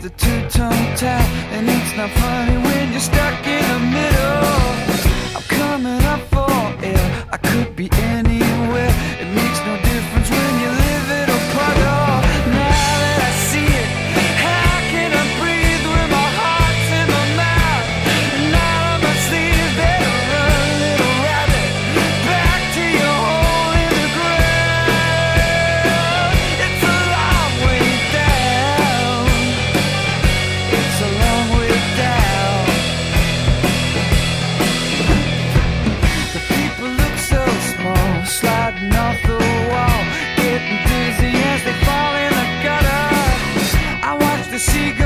the two-tone tie, and it's not funny when you're stuck in the middle. I'm coming up for air, I could be anywhere. It makes no difference when you live it apart. Oh, now that I see it, how can I breathe when my heart's in my mouth? And out of my sleeve, better run, little rabbit, back to your hole in the ground. It's a long way down. It's a long way down. The people look so small, sliding off the wall, getting dizzy as they fall in the gutter. I watch the seagulls